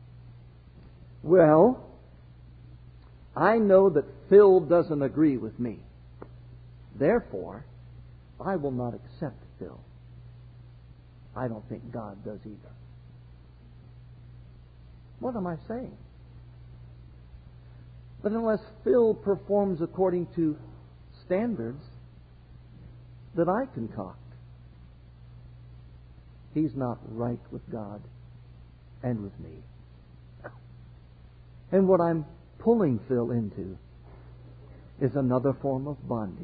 Well, I know that Phil doesn't agree with me. Therefore, I will not accept Phil. I don't think God does either. What am I saying? But unless Phil performs according to standards that I concoct, he's not right with God and with me. And what I'm pulling Phil into is another form of bondage.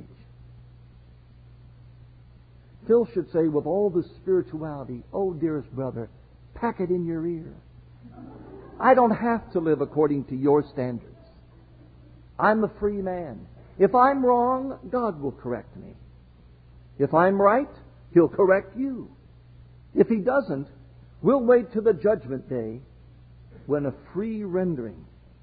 Phil should say with all the spirituality, oh, dearest brother, pack it in your ear. I don't have to live according to your standards. I'm a free man. If I'm wrong, God will correct me. If I'm right, He'll correct you. If He doesn't, we'll wait to the judgment day when a free rendering,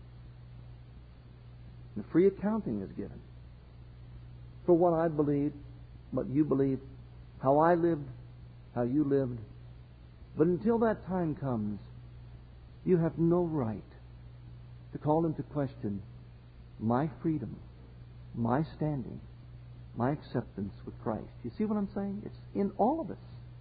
a free accounting is given for what I believe, what you believe, how I lived, how you lived. But until that time comes, you have no right to call into question my freedom, my standing, my acceptance with Christ. You see what I'm saying? It's in all of us.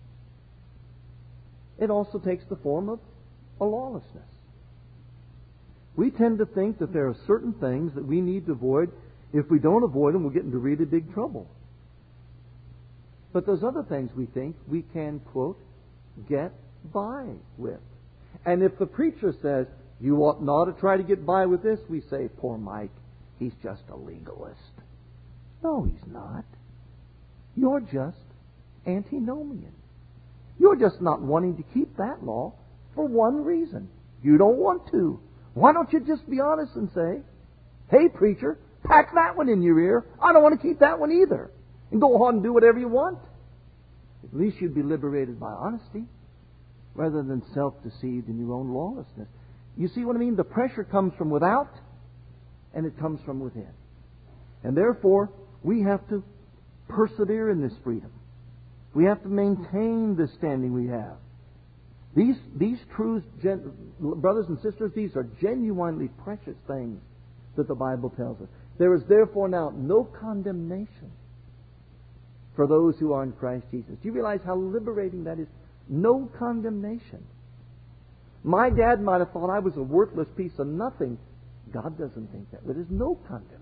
It also takes the form of a lawlessness. We tend to think that there are certain things that we need to avoid. If we don't avoid them, we'll get into really big trouble. But those other things we think we can, quote, get by with. And if the preacher says, you ought not to try to get by with this, we say, poor Mike, he's just a legalist. No, he's not. You're just antinomian. You're just not wanting to keep that law for one reason. You don't want to. Why don't you just be honest and say, hey, preacher, pack that one in your ear. I don't want to keep that one either. And go on and do whatever you want. At least you'd be liberated by honesty rather than self-deceived in your own lawlessness. You see what I mean? The pressure comes from without and it comes from within. And therefore, we have to persevere in this freedom. We have to maintain this standing we have. These these truths, gen, brothers and sisters, these are genuinely precious things that the Bible tells us. There is therefore now no condemnation for those who are in Christ Jesus. Do you realize how liberating that is? No condemnation. My dad might have thought I was a worthless piece of nothing. God doesn't think that. But there's no condemnation.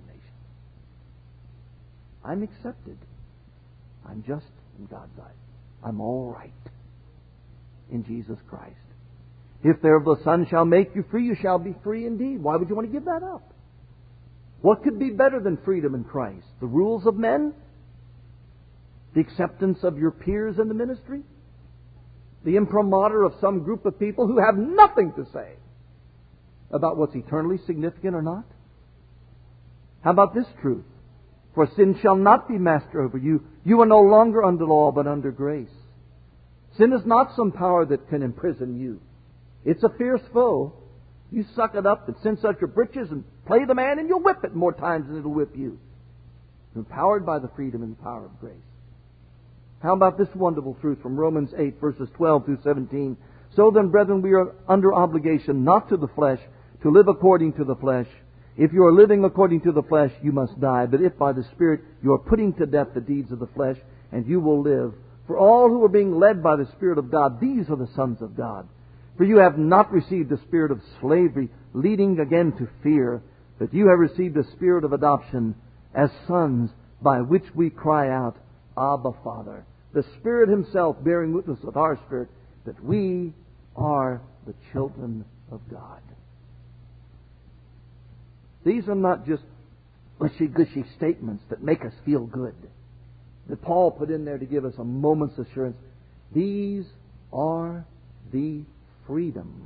I'm accepted. I'm just in God's eyes. I'm all right in Jesus Christ. If therefore the Son shall make you free, you shall be free indeed. Why would you want to give that up? What could be better than freedom in Christ? The rules of men? The acceptance of your peers in the ministry? The imprimatur of some group of people who have nothing to say about what's eternally significant or not? How about this truth? For sin shall not be master over you. You are no longer under law, but under grace. Sin is not some power that can imprison you. It's a fierce foe. You suck it up and cinch out your britches and play the man, and you'll whip it more times than it'll whip you. Empowered by the freedom and power of grace. How about this wonderful truth from Romans eight, verses twelve through seventeen? So then, brethren, we are under obligation, not to the flesh, to live according to the flesh. If you are living according to the flesh, you must die. But if by the Spirit you are putting to death the deeds of the flesh, and you will live. For all who are being led by the Spirit of God, these are the sons of God. For you have not received the spirit of slavery, leading again to fear, but you have received the Spirit of adoption as sons, by which we cry out, Abba, Father. The Spirit Himself bearing witness with our spirit that we are the children of God. These are not just gushy-gushy statements that make us feel good, that Paul put in there to give us a moment's assurance. These are the freedom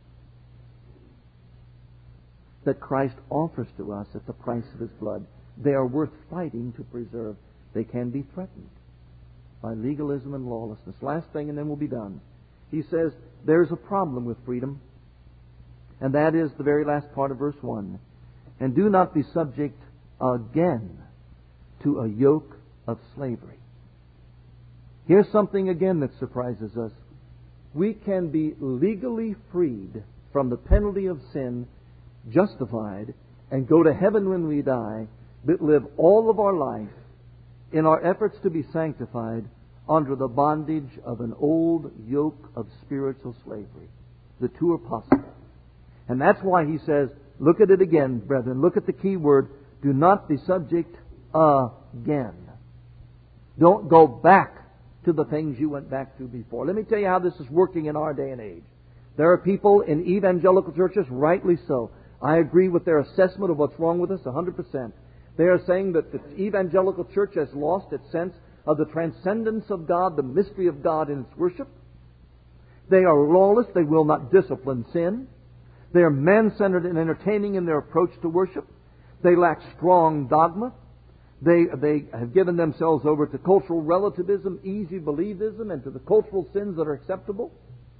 that Christ offers to us at the price of His blood. They are worth fighting to preserve. They can be threatened by legalism and lawlessness. Last thing, and then we'll be done. He says there's a problem with freedom, and that is the very last part of verse one. And do not be subject again to a yoke of slavery. Here's something again that surprises us. We can be legally freed from the penalty of sin, justified, and go to heaven when we die, but live all of our life in our efforts to be sanctified under the bondage of an old yoke of spiritual slavery. The two are possible. And that's why he says, look at it again, brethren. Look at the key word. Do not be subject again. Don't go back to the things you went back to before. Let me tell you how this is working in our day and age. There are people in evangelical churches, rightly so. I agree with their assessment of what's wrong with us one hundred percent. They are saying that the evangelical church has lost its sense of the transcendence of God, the mystery of God in its worship. They are lawless. They will not discipline sin. They are man-centered and entertaining in their approach to worship. They lack strong dogma. They, they have given themselves over to cultural relativism, easy believism, and to the cultural sins that are acceptable.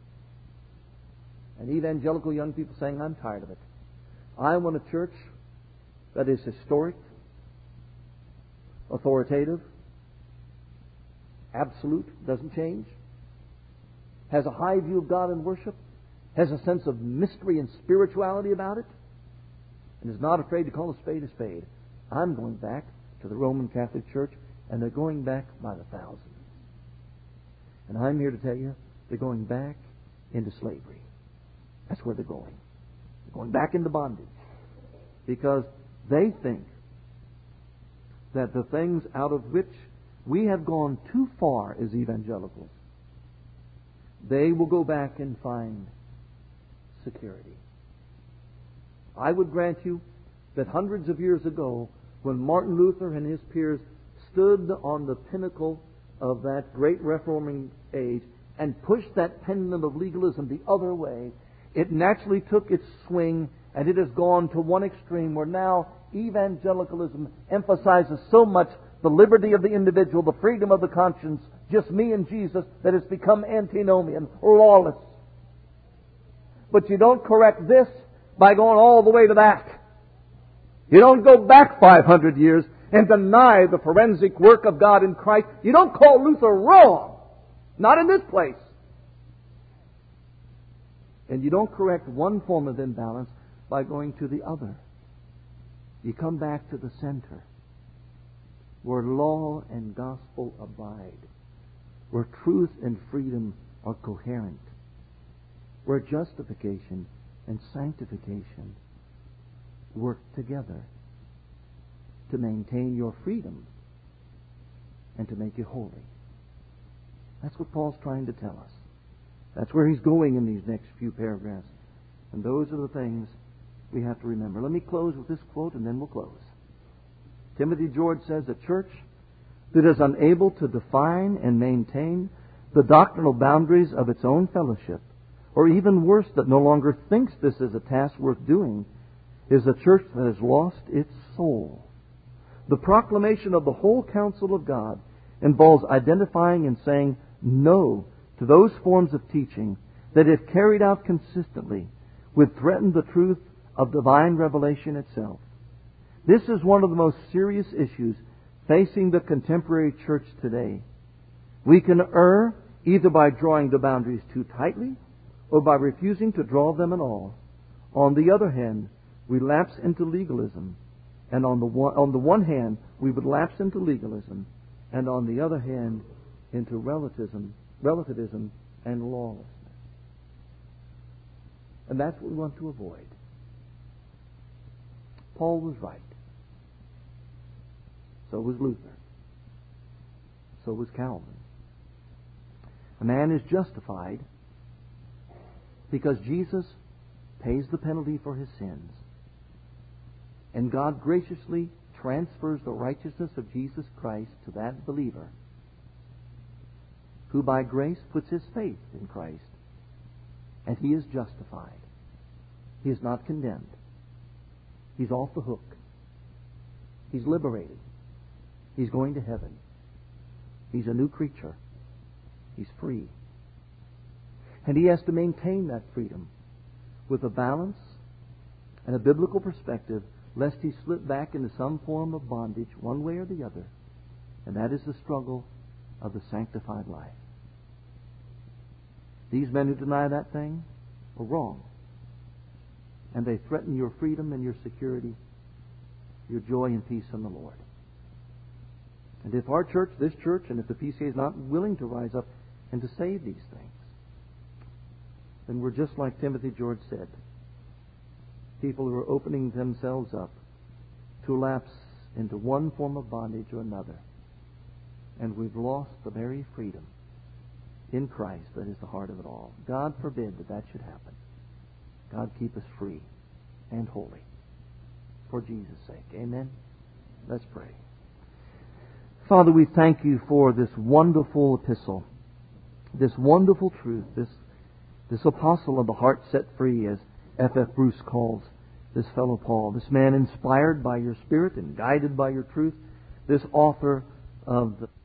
And evangelical young people saying, I'm tired of it. I want a church that is historic, authoritative, absolute, doesn't change, has a high view of God and worship, has a sense of mystery and spirituality about it, and is not afraid to call a spade a spade. I'm going back to the Roman Catholic Church, and they're going back by the thousands. And I'm here to tell you, they're going back into slavery. That's where they're going. They're going back into bondage. Because they think that the things out of which we have gone too far as evangelicals, they will go back and find security. I would grant you that hundreds of years ago, when Martin Luther and his peers stood on the pinnacle of that great reforming age and pushed that pendulum of legalism the other way, it naturally took its swing, and it has gone to one extreme where now evangelicalism emphasizes so much the liberty of the individual, the freedom of the conscience, just me and Jesus, that it's become antinomian, lawless. But you don't correct this by going all the way to that. You don't go back five hundred years and deny the forensic work of God in Christ. You don't call Luther wrong. Not in this place. And you don't correct one form of imbalance by going to the other. You come back to the center, where law and gospel abide, where truth and freedom are coherent, where justification and sanctification work together to maintain your freedom and to make you holy. That's what Paul's trying to tell us. That's where he's going in these next few paragraphs. And those are the things we have to remember. Let me close with this quote and then we'll close. Timothy George says, "A church that is unable to define and maintain the doctrinal boundaries of its own fellowship, or even worse, that no longer thinks this is a task worth doing, is a church that has lost its soul. The proclamation of the whole counsel of God involves identifying and saying no to those forms of teaching that, if carried out consistently, would threaten the truth of divine revelation itself. This is one of the most serious issues facing the contemporary church today. We can err either by drawing the boundaries too tightly or by refusing to draw them at all. On the other hand, we lapse into legalism. And on the one, on the one hand, we would lapse into legalism, and on the other hand, into relativism, relativism and lawlessness. And that's what we want to avoid. Paul was right. So was Luther. So was Calvin. A man is justified because Jesus pays the penalty for his sins. And God graciously transfers the righteousness of Jesus Christ to that believer, who by grace puts his faith in Christ. And he is justified. He is not condemned. He's off the hook. He's liberated. He's going to heaven. He's a new creature. He's free. And he has to maintain that freedom with a balance and a biblical perspective, lest he slip back into some form of bondage, one way or the other. And that is the struggle of the sanctified life. These men who deny that thing are wrong. And they threaten your freedom and your security, your joy and peace in the Lord. And if our church, this church, and if the P C A is not willing to rise up and to save these things, then we're just like Timothy George said. People who are opening themselves up to lapse into one form of bondage or another. And we've lost the very freedom in Christ that is the heart of it all. God forbid that that should happen. God keep us free and holy for Jesus' sake. Amen. Let's pray. Father, we thank you for this wonderful epistle, this wonderful truth, this, this apostle of the heart set free, as F F Bruce calls this fellow Paul, this man inspired by your Spirit and guided by your truth, this author of the